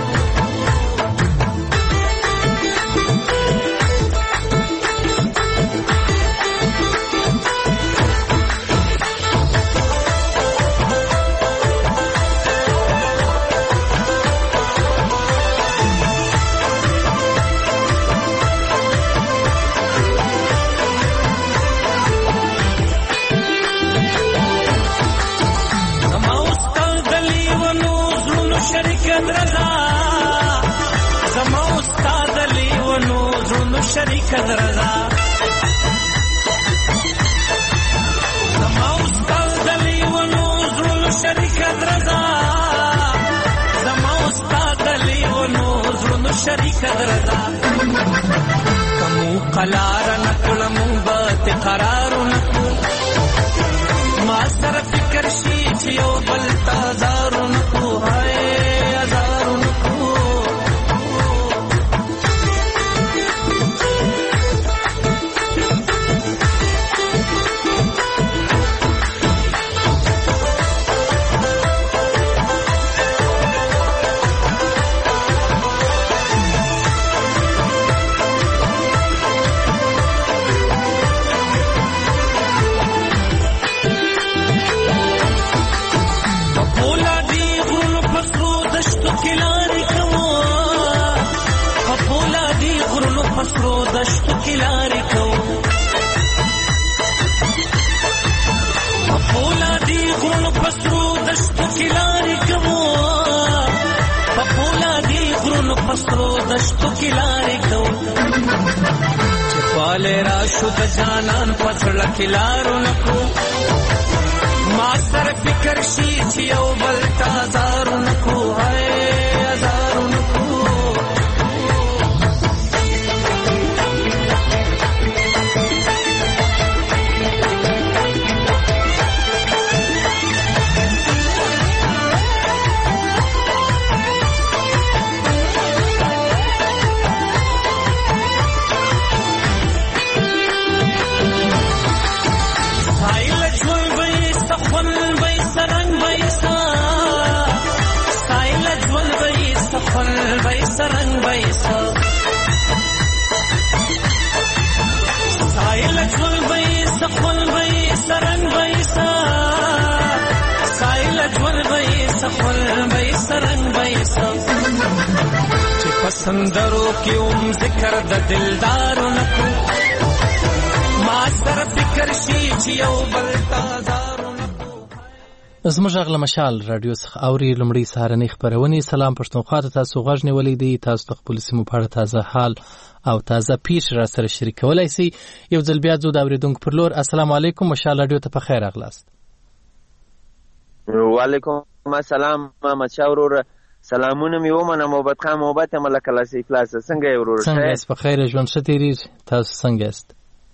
[SPEAKER 10] شریک درزا زما استاد علی ونو زول شریک درزا زما استاد علی ونو زول شریک درزا کمو قلار نکلمو بات قرار نکو
[SPEAKER 15] دشتو کلاری کوو په فولادي غرونو په سرو دشتو کلاری کوو په فولادي غرونو په سرو دشتو کلاری کوو په فولادي غرونو په سرو دشتو کلاری کوو چې پاله راشو د جانان په زړه کلارو نکو ما سره فکر شي چې یو بل تازارو نکو هاي ازارو نکو سرنگ بیسا سائل جول بیسا خول بیسا رنگ بیسا سائل جول بیسا خول بیسا رنگ بیسا چی پسندرو کی ذکر دا دلدارو نکو ما سر فکر شی چی یو بلتازارو
[SPEAKER 1] زموږ غږ له مشال رادیو څخه اوري لومړی سهارنۍ خپرونې. سلام پښتونخوا ته تاسو غږ نیولی دی. تاسو د خپلو سیمو په اړه تازه حال او تازه پیښې را سره شریکولی سئ. یو ځل بیا ځو د اورېدونکو پر لور. السلام علیکم، مشال رادیو ته په خیر راغلاست.
[SPEAKER 16] وعلیکم السلام محمدشاه وروره، سلامونه مې ومنه. محبت خان محبت یم له کلاسې خلاصه. څنګه یې وروره؟
[SPEAKER 1] څنګه یاست؟ په خیر ژوند ښه تېرېږي. تاسو څنګه یاست؟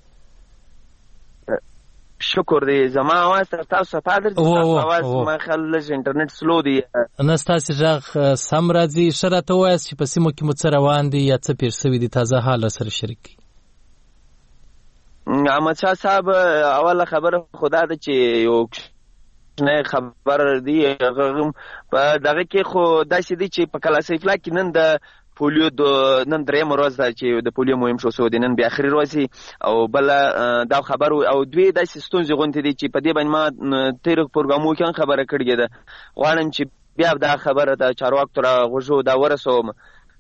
[SPEAKER 16] شکر دی. زما اواز تر تاسو څخه درځي؟ تاسو اواز ما خل لږ انټرنیټ سلو دی.
[SPEAKER 1] نه ستاسې غږ سم راځي. ښه راته ووایاست چې په سیمو کې مو څه روان دي یا څه پېښ شوي دي، تازه حال را سره شریک کړئ.
[SPEAKER 16] احمدشاه صاحب اوله خبره خو دا ده چې یو نه خبر دی په دغه کې خو داسې دی چې په کلاسې فلا کې نن د پولیو نن درېیمه ورځ ده چې د پولیو مهم شو سو دی، نن بیا اخري ورځ او بله دا خبر او دوی داسې ستونزې غونډې دي چې په دې باندې ما تېرو پروګرامونو کې هم خبره کړې ده. غواړم چې بیا دا خبره د چارواکو را غوږو دا ورسوم.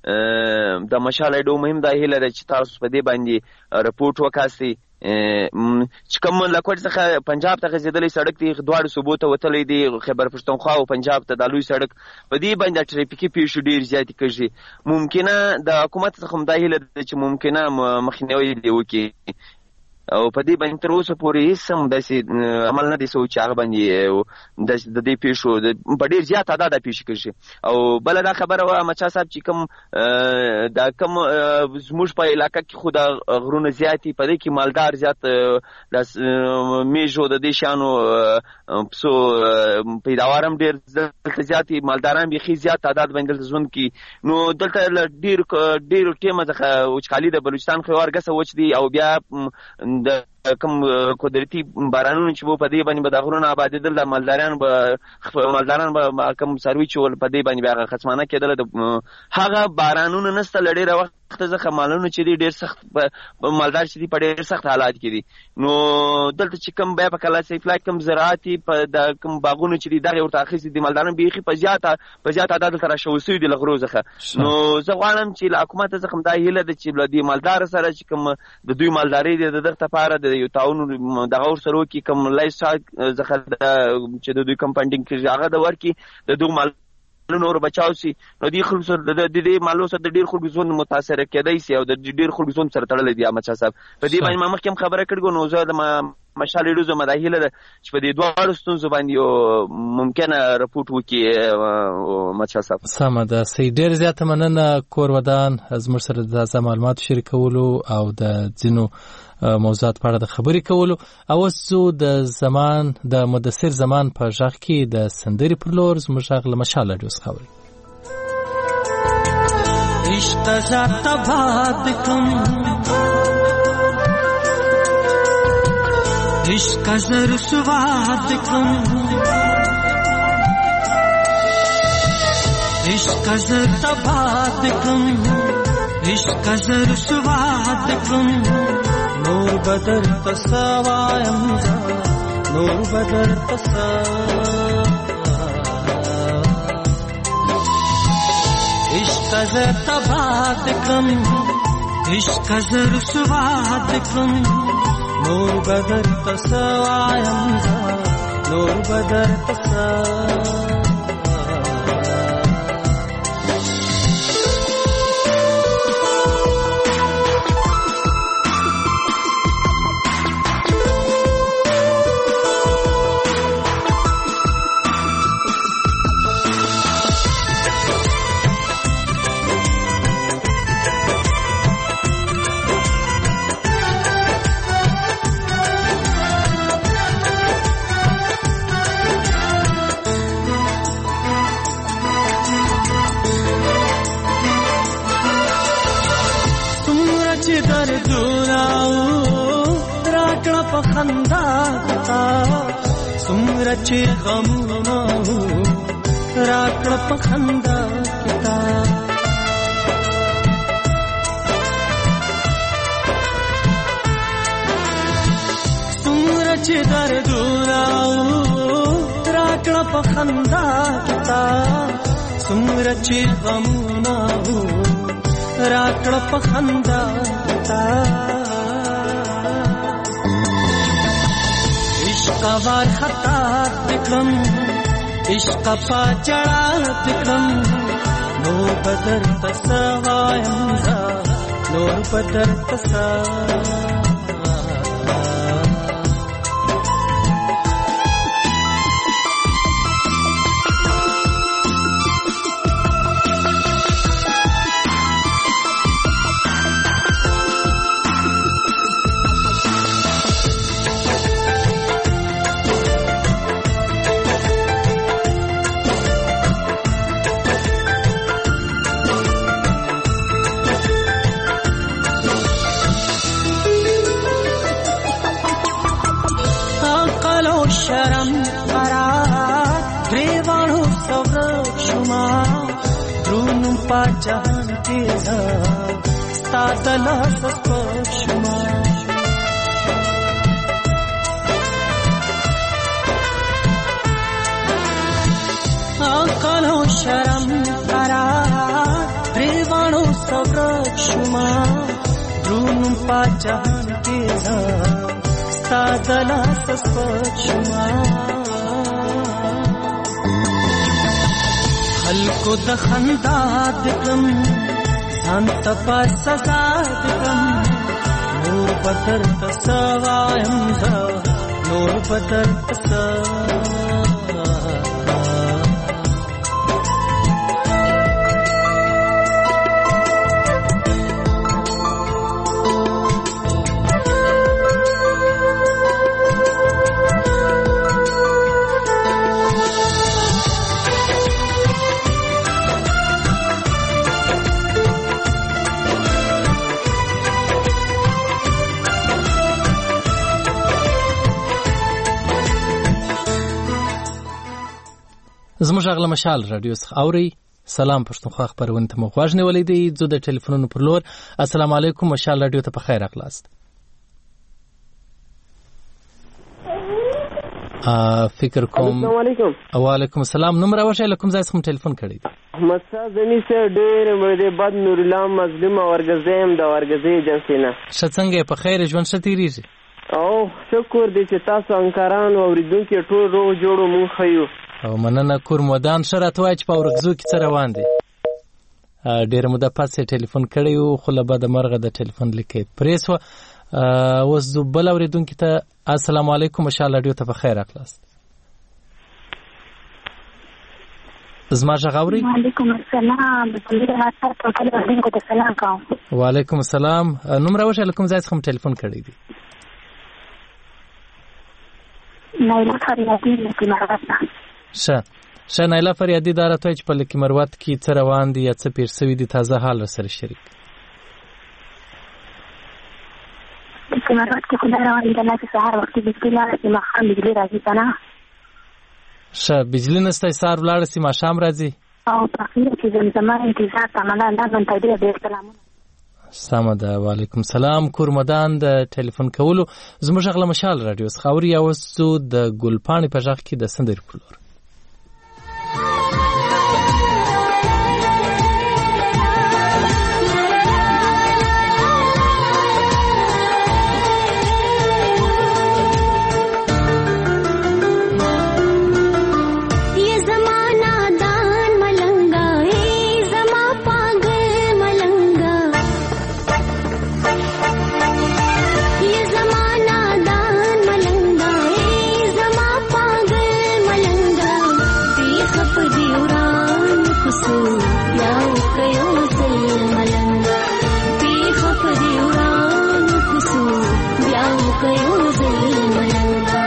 [SPEAKER 16] د مشال ایډو مهم دا هیله ده چې تاسو په دې باندې رپورټ وکاستئ چې کوم له کوټ څخه پنجاب ته غځېدلی سړک دی، دواړو صوبو ته وتلی دی، خیبر پښتونخوا او پنجاب ته دا لوی سړک. په دې باندې ټریفیکي پیښې ډېر زیاتې کېږي. ممکنه د حکومت څخه هم دا هیله ده چې ممکنه مخنیوی دې وکړي او په دې باندې تر اوسه پورې هېڅ هم داسې عمل نه دی سوی چې هغه باندې د دې پیښو په ډېر زیات تعداد پیښې کېږي. او بله دا خبره وه احمدشاه صاحب چې دا کوم زموږ په علاقه کې خو د غرونه زیات دي، په دې کې مالدار زیات د میږو د دې شیانو پسو پیداوار هم ډېر دلته زیات دي، مالداران بیخي زیات تعداد باندې دلته ژوند کوي. نو دلته له ډېرو ټیمه څخه وچکالي د بلوچستان خیوار ګسه وچ دي او بیا د کوم قدرتي بارانونو چې په دې باندې به د غرونو آبادېدل، د مالداران به کوم څاروي چې په دې باندې بیا خصمانه کېدل، هغه بارانونه نسته له ډېره وخت څخه مالونه چې دي ډېر سخت مالدار چې دي په ډېر سخت حالات کې دي. نو دلته چې کوم بیا په کلاسې فلا کوم زراعتي په د کوم باغونو چې دي دغه ورته اخیستي دي، مالداران بیخي په زیات عدد دلته راشوي سوي دي له غرو څخه. نو زه غواړم چې له حکومت څخه دا هیله ده چې له دې مالدار سره چې کوم د دوی مالداري دی د دغه لپاره د یو تعاون دغه ورسره وکړي، کوم لایف سټایل څخه چې د دوی کوم فنډینګ کېږي هغه د ورکړي د دوی نور بچاو سي. نو دې خلکو سره د دې مالو سره د ډېر خلکو ژوند متاثر کېدای سي او د ډېر خلکو ژوند سره تړلی دی. احمدشاه صاحب په دې باندې ما مخکې هم خبره کړې، نو زه د مشال ایډو زما دا هیله ده چې په دې دواړو ستونزو باندې یو ممکنه رپورټ وکړي احمدشاه صاحب.
[SPEAKER 1] سمه ده، صحیح. ډېر زیاته مننه کور ودان زموږ سره د تازه معلوماتو شریکولو او د ځینو موضوعات په اړه د خبرې کولو. او اوس ځو د مدثر زمان په غږ کې د سندرې پر لور. زموږ غږ له مشال رادیو څخه اورئ.
[SPEAKER 15] عشق ذات باد کم عشق زر سواد کم عشق زر تباد کم عشق زر سواد کم نور بدر تسوایم نور بدر تسا زر تباد کم عشق زر سواد کم نور بدر تسوایم نور بدر تسوایم سمرچ غمنا راکړ په خندا کتا سمرچ دردنا راکړ په خندا کتا سمرچ غمنا راکړ په خندا کتا قوار خطا دکم عشق پا چڑا دکم نور بدر تسوایم نور بدر تسوایم شرم قرار گریوانو سورک شما درونم پا جهان تیزا ستا دلا سسپک شما آقلو شرم قرار گریوانو سورک شما درونم پا جهان تیزا دلا سسپک شما خلقو د خندا دکم سانت پا سزا دکم نور بدر تسوایم نور بدر تسوایم
[SPEAKER 1] زموږ اغله مشال رادیو څخه اوري. سلام پښتونخوا خبرونه ته مو غوږ نیولې دی. زه د ټلیفونونو پر لور. السلام علیکم مشال رادیو ته په خیر راغلاست. فکر کوم
[SPEAKER 17] السلام علیکم.
[SPEAKER 1] وعلیکم السلام. نوم راوښی لکم ځای څخه ټلیفون کړی دی.
[SPEAKER 17] احمد صاحب زنی سره ډېر مې بد نور الله مظلوم ورګزیم د ورګزې جنسینا.
[SPEAKER 1] څنګه په خیر ژوند شتیریږي؟
[SPEAKER 17] او شکر دې چې تاسو انکاران او اوریدونکو ټول روغ جوړو مونږ خیو.
[SPEAKER 1] او مننه کور مودان شرط وای چې په ورغزو کې څه روان دي. ډېر موده پس ټلیفون کړی و خو له بده مرغه د ټلیفون لیکې پریس و. اوس زه بل اوریدونکو ته السلام علیکم مشال رادیو ته په خیر راغلاست. زما ژغ اورئ؟
[SPEAKER 14] وعلیکم السلام.
[SPEAKER 1] وعلیکم السلام. نوم راوښی له کوم ځای څخه ټلیفون کړی دی؟
[SPEAKER 14] نایله فریادي لکي مروت.
[SPEAKER 1] ښه نایله فریادي دا راته چې په لکي مروت کې څه روان دي یا څه پېښ شوي دي تازه حال راسره شریک.
[SPEAKER 14] لکي مروت کې خو دا روان دي چې سهار وختي بجلي لاړه شي ماښام بجلي راځي که نه.
[SPEAKER 1] ښه بجلي نشته سهار ولاړه شي ماښام راځي.
[SPEAKER 14] او په اخره کې زمزمه انتظار ته مله الله من ته ډېر سلامونه.
[SPEAKER 1] سمه ده. وعلیکم السلام. کور مدان د ټلیفون کولو زموږ غله مشال رادیو څخه اوري. اوس زه د ګلپاڼې په غږ کې د سندرې په لور.
[SPEAKER 18] بیا وکيو زل ملنګا پیخ په دی وران کوسو بیا وکيو زل ملنګا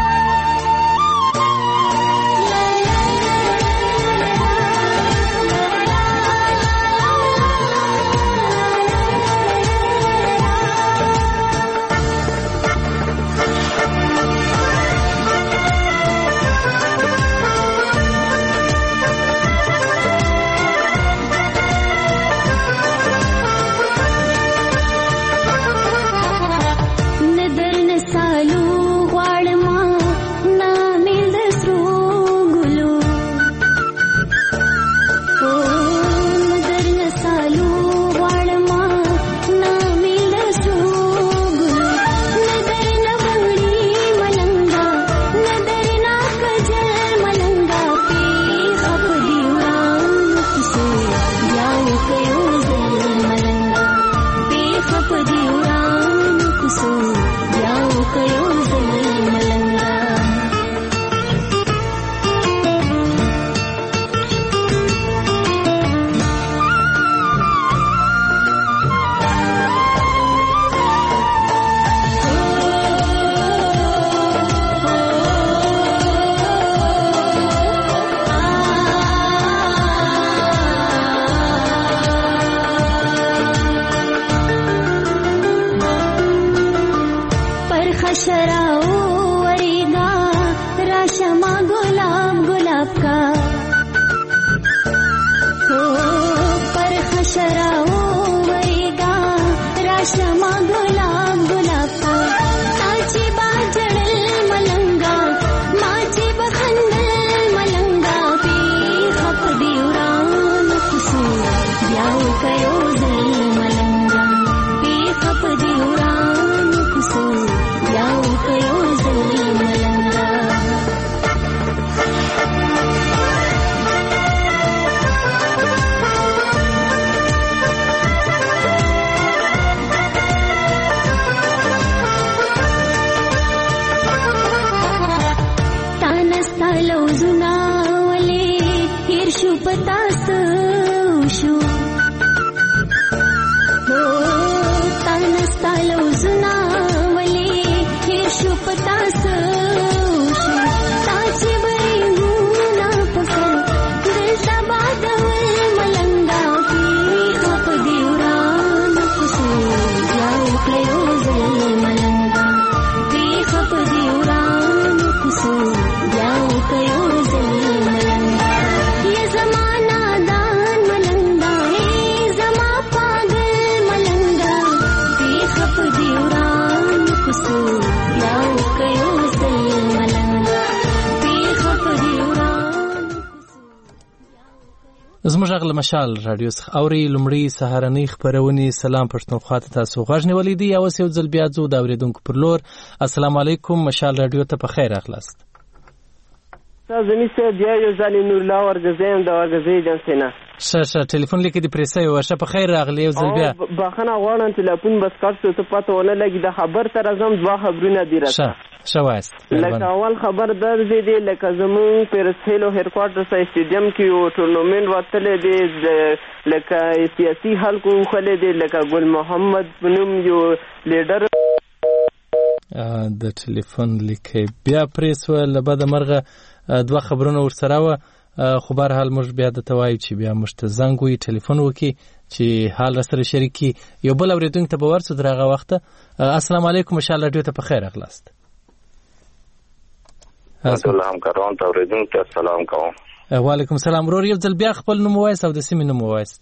[SPEAKER 1] زموږ غل مشال رادیو څخه اوري لمړی سهارنۍ خبرونه سلام پښتونخوا ته تاسو غږ نیولې دی او سیو ځل بیا زو دا اوریدونکو پر لور السلام علیکم مشال رادیو ته په خیر اخلاست
[SPEAKER 17] تاسو نشته بیا یو ځل نور لا ورغزم دا ورغزې جنسینا
[SPEAKER 1] شه ټلیفون لیکي دی پریسه ورشه په خیر راغلی یو ځل بیا
[SPEAKER 17] بخنه غواړم ټلیفون بس کارته ته پته ونه لګي د خبر تر ازم دوا خبرونه دی راځه
[SPEAKER 1] شواست
[SPEAKER 17] لکه اول خبر درځي دی لکه زمون پر سیلو هیر کوارټر سټیډیم کې یو ټورنمنت وتلې دی لکه سیاسي حلقو خلې دی لکه ګل محمد بنوم یو لیډر
[SPEAKER 1] د ټلیفون لیکي بیا پریس ول بعد مرغه دوه خبرونه ورسره و خو بهر حال موږ بیا د توای چې بیا مشت زنګ وی ټلیفون وکي چې حال سره شریکي یو بل اوریدونکو ته باور څه درغه وخت السلام علیکم ان شاء الله ډیو ته په خیر اخلاست
[SPEAKER 19] سلام کوم ته اوریدونکو ته سلام کوم
[SPEAKER 1] وعلیکم السلام ورور یو ځل بیا خپل نوم وایس او د سیمې نوم وایس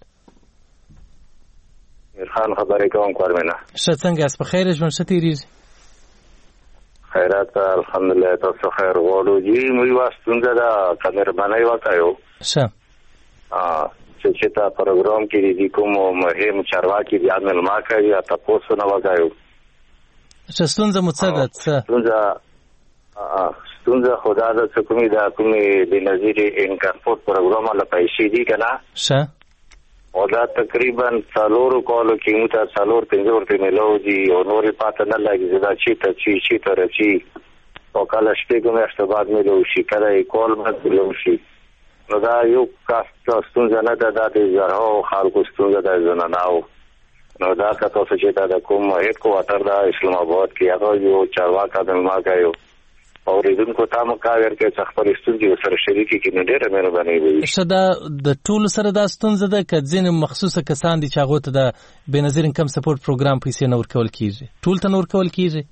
[SPEAKER 19] خان خبرې کوم کورمنه
[SPEAKER 1] ښه څنګه اس په خیر ژوند شتیریږي
[SPEAKER 19] خیرات الحمدلله تاسو خیر غواړو جی موږ واستونځه دا کمربانای وکایو
[SPEAKER 1] ښه
[SPEAKER 19] چې تا پروګرام کې دي کوم مهم چارواکي بیان ملما کوي یا تاسو نه وکایو
[SPEAKER 1] څه ستونزه متصدد څه
[SPEAKER 19] ستونزه خدا د کومي دا کومي د نظیر انکارپورت پروګرام له پیسې دي کنه
[SPEAKER 1] ښه
[SPEAKER 19] او دا تقریبا څلورو کالو کې موږ ته څلور پنځه ورته ملوږي او نورې پاته نه لګي دا چې ته او کله شپې کومه اشتباه ملو شي کله کال باندې ملو شي نو دا یو کاست ستونزه نه ده، دا د زرهاو خلکو ستونزه ده، زناناو. نو دا که تاسو چې دا د کوم هیډ کوارټر ده اسلام آباد کې، هغه یو چارواکه د ماګه یو اوریدونکو ته مکاور کې څخه خپل ستونزې سره شریکي کې نه ډېره مهرباني وي.
[SPEAKER 1] شدا د ټول سره دا ستونزه ده که ځین مخصوصه کسان دي چې هغه ته د بنظیر انکم سپورټ پروګرام پیسې نه ورکول کیږي، ټول ته نه ورکول کیږي؟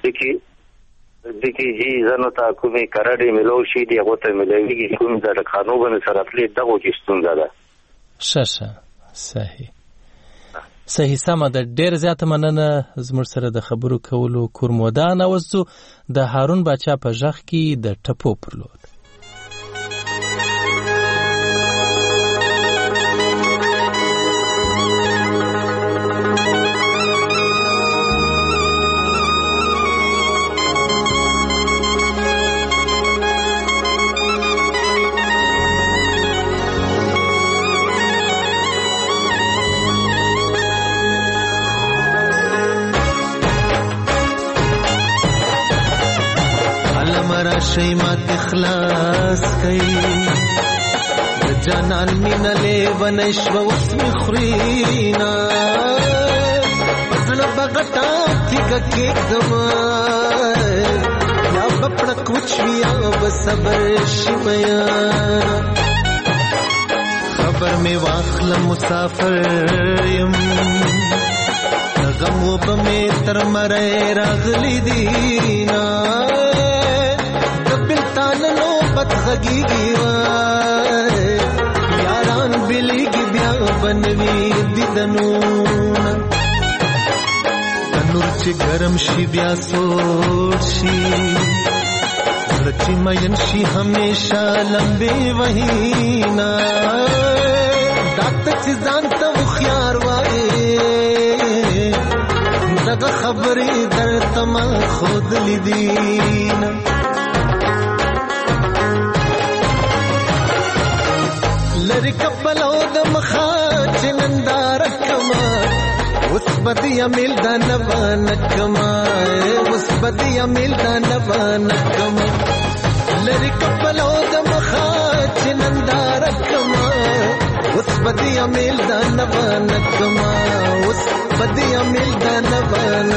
[SPEAKER 19] دکی جی زنو ته کومې کرړې ملو شي دی هغه ته ملويږي، کوم د قانون سره خپل دغه کې ستونزه ده.
[SPEAKER 1] صحیح سمه ده. ډېر زیاته مننه زموږ سره د خبرو کولو کورمودان. اوسو د هارون باچا په ژغ کې د ټپو پر لور.
[SPEAKER 15] شي مات اخلاص کوي د جانان مینه له ونشو وسم خرینا زړه بغټا ټیک کې دما یا بپړ کوچیا بصبر شمیا خبر می واخل مسافر يم غم وبمه تر مړ راغلی دینا غږیږي یاران بلیږي بیا بنوي دیدنونه تنور چې ګرم شي بیا سوړ شي رچی مین شي همیشه لمبي وهینا دات چې ځان ته خيار وای دغه خبرې درته ما خود لیدینا لری کپلو د مخا چنندار کما اوس بدیا مل د نوان کما اوس بدیا مل د نوان کما لری کپلو د مخا چنندار کما اوس بدیا مل د نوان کما اوس بدیا مل د نوان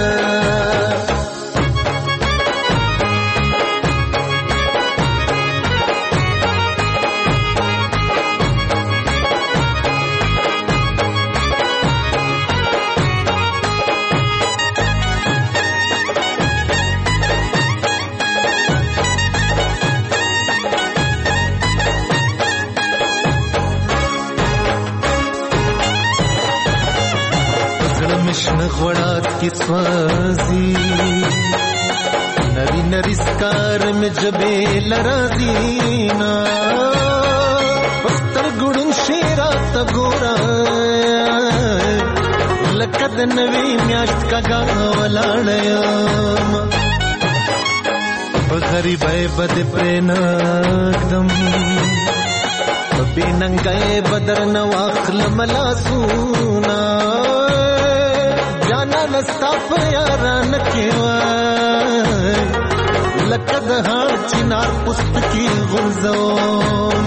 [SPEAKER 15] غوڑات کی سوازی نری نری سکار میں جبے لرازینا پستر گڑن شیرات گورا لکد نوی میاشت کا گاولاڑیام بغریب بد پریناکدم بیننگائے بدر نواخل ملاسونا جانا نستاپ یاران کیوائے لکد ہاں چنار پست کی غرزوم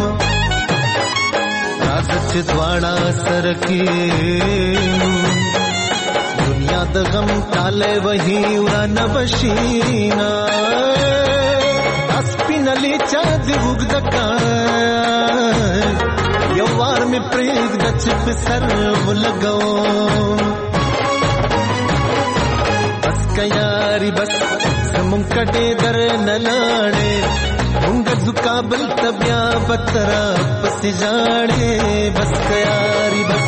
[SPEAKER 15] رازچ دوارا سر کی دنیا دغم تالے وہی وران بشینا اسپی نلی چا دیوگ دکا یوار میں پریگ دچ پہ سر لگوم یاری بس زمون کټې در نلاړې مونږ ځکابل تبیا بترا پس جاړې بس یاری بس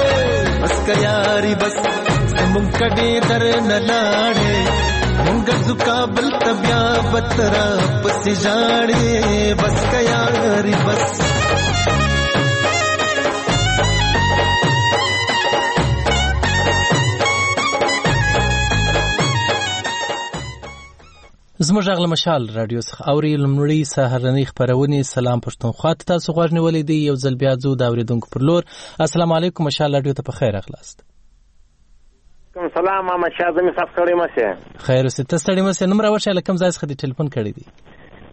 [SPEAKER 15] زمون کټې در نلاړې مونږ ځکابل تبیا بترا پس جاړې بس یاری بس
[SPEAKER 1] زموږ غل مشال رادیو څخه اوري لمړی سهارنۍ خبرونه سلام پښتونخوا ته تاسو غوښ نیولې دی یو ځل بیا زو دا اوریدونکو پر لور السلام علیکم مشال رادیو ته په خیر اخلاص
[SPEAKER 20] کوم سلام ما شازمي صاحب کړی مشه
[SPEAKER 1] خیر اوسه ته ستړي مشه نمبر ورشه لکم ځای څخه دی ټلیفون کړی دی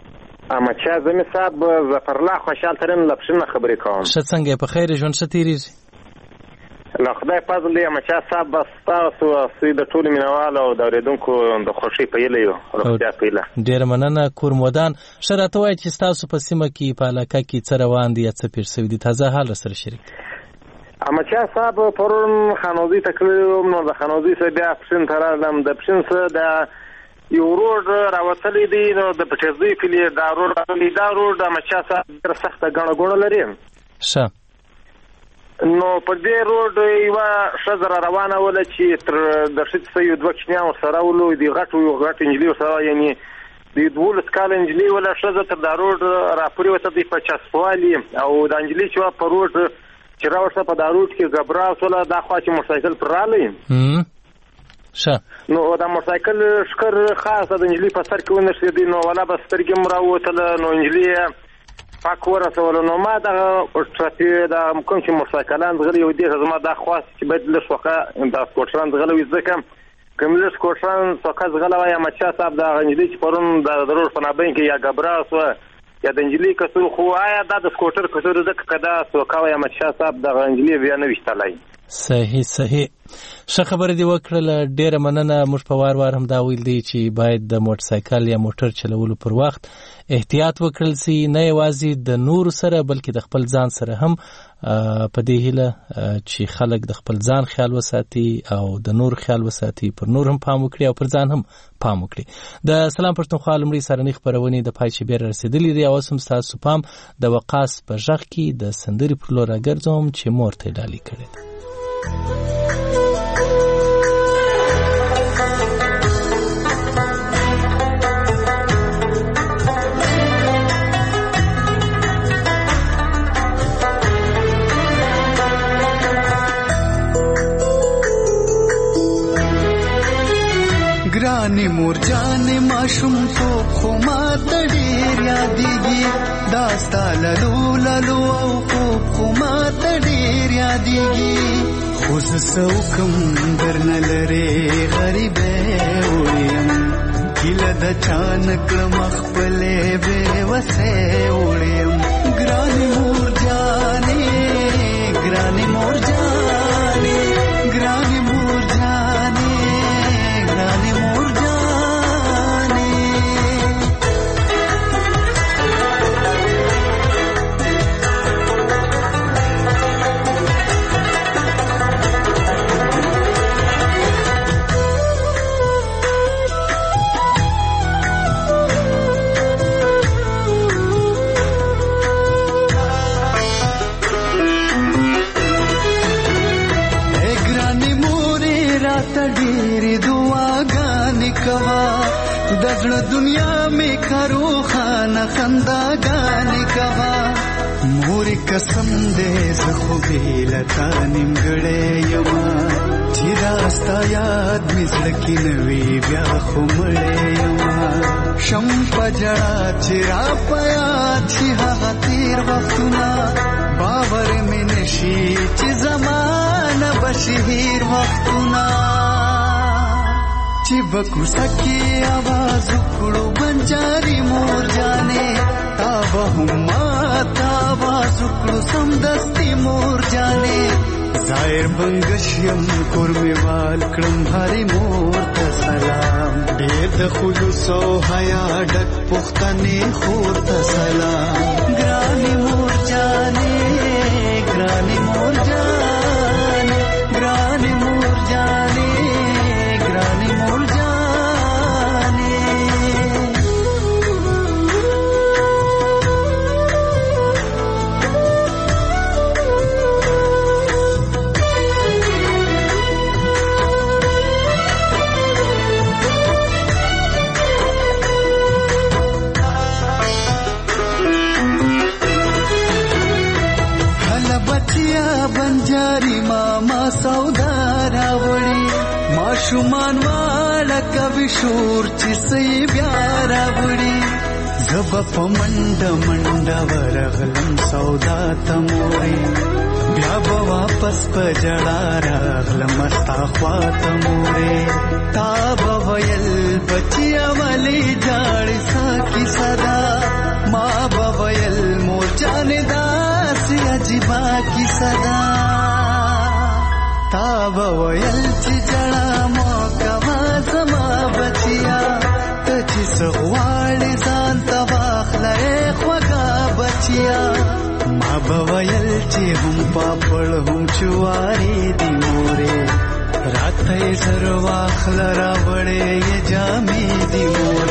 [SPEAKER 20] احمدشاه زمي صاحب ظفرالله خوشحال ترين لپشنه خبرې کوم.
[SPEAKER 1] ښه څنګه په خیر ژوند ښه تېرېږي؟
[SPEAKER 20] له خدای فضل دی احمدشاه صاحب بس تاسو د ټولو مینوالو او د اورېدونکو د خوښۍ په هیله یو روغتیا په هیله.
[SPEAKER 1] ډېره مننه کور مودان. ښه راته وایه چې ستاسو په سیمه کې په علاقه کې څه روان دي یا څه پېښ شوي دي؟ تازه حال سره شریک.
[SPEAKER 20] احمدشاه صاحب پرون خانوزي ته تللی وم، نو د خانوزي څخه بیا پښین ته راغلم. د پښین څخه د یو روډ راوتلی دی، نو د پټېزوی کلي دا روډ راغلی. دا روډ احمدشاه صاحب ډېره سخته ګڼه ګوڼه لري.
[SPEAKER 1] ښه.
[SPEAKER 20] نو په دې روډ یوه ښځه را روانه وله چې تر د ښځې څخه یو 2 کوچنیان ورسره ولو. د غټ نجلۍ ورسره، یعنې د 12 کاله نجلۍ وله ښځه تر دا روډ راپورې وته دی په چسپوالي. او دا نجلۍ چې وه په روډ چې راوړه په دا روډ کې ګبرا شوله، دا خوا چې موټرسایکل پر راغلی.
[SPEAKER 1] ښه.
[SPEAKER 20] نو دا موټرسایکل ښکر خاصه د نجلۍ په سر کې ونښتېدی، نو ولا به سترګې هم راووتله. نو نجلۍ پاک ورسولو. نو ما دغه ټرافیک دا کوم چې موټرسایکلان ځغلي یو دېرشه زما دا خواست چې باید لږ سوکه دا سکوټران ځغلی وي، ځکه کوم لږ سکوټران سوکه ځغلی وای احمدشاه صاحب دغه نجلۍ چې پرون د روډ په نابین کې یا ګبرا شوه یا د نجلۍ کسور، خو آیا دا د سکوټر کسور ځکه که دا سوکه وای احمدشاه صاحب دغه نجلۍ بیا نه ویشتلی.
[SPEAKER 1] صحیح. ښه خبره دې وکړله، ډېره مننه. موږ په وار وار هم دا ویل دی چې باید د موټرسایکل یا موټر چلولو پر وخت احتیاط وکړل سي، نه یوازې د نورو سره بلکې د خپل ځان سره هم، په دې هیله چې خلک د خپل ځان خیال وساتي او د نور خیال وساتي، پر نور هم پام وکړي او پر ځان هم پام وکړي. د سلام پښتونخوا لومړۍ سهارنۍ خپرونې د پای شبیر رسیدلې دي. اوس هم ستاسو پام د وقاص په غږ کې د سندرې پر لور راګرځوم چې مور ته ډالۍ کړې ده.
[SPEAKER 21] ګرانې مور جانې ماشوم توب خو ماته ډېر یادېږي، دا ستا للو للو او خوب خو ماته ډېر یادېږي. خو زه څه وکړم درنه لرې غریبې وړیم، هیله د چا نه کړم خپلې بې وسې وړیم. ګرانې مور جانې ګرانې مور جانې ګرانې مور جانې ګرانې مور جانې. د زړه دنیا می کارو خانه خنداګانې کوا، مورې قسم دې زه خو بېله تا نیمګړی یمه، چې راستا یاد مې زړه کې نه وي بیا خو مړی یمه. شم په ژړا چې را په یاد شي هغه تېر وختونه، باور مې نشي چې زمانه به شي هېر وختونه. چې بکوسه کې आवाज وکړو بنجاري مور جانې، تا به هم ماته आवाज وکړو سمدستي مور جانې. ظاهر بنګش یم کور مې وال کړم هرې مور ته سلام، ډېر د خلوص او حیا ډک پښتنې خور ته سلام. ګرانې مور جانې ګرانې مور جانې ګرانې مور جانې ګرانې مور جانې. بنجاری ماما سودا راوړي، ماشومان واړه کوي شور چې سي بیا راوړي. زب په منډه منډه ورغلم سودا ته مورې، بیا به واپس په جړا راغلم ستا خوا ته مورې. تا به ویل بچیا ولې جاړې ساکي صدا، ما بویل مور جانې داسې عجیبه کیسه ده تا بویل چې جړه مو کوه زما بچیا ته چې څه غواړې ځان ته واخله خوږه بچیا ما بویل چې هم پاپړ هم چوارې دي مورې راته یې سر واخله راوړې یې جامې دي مورې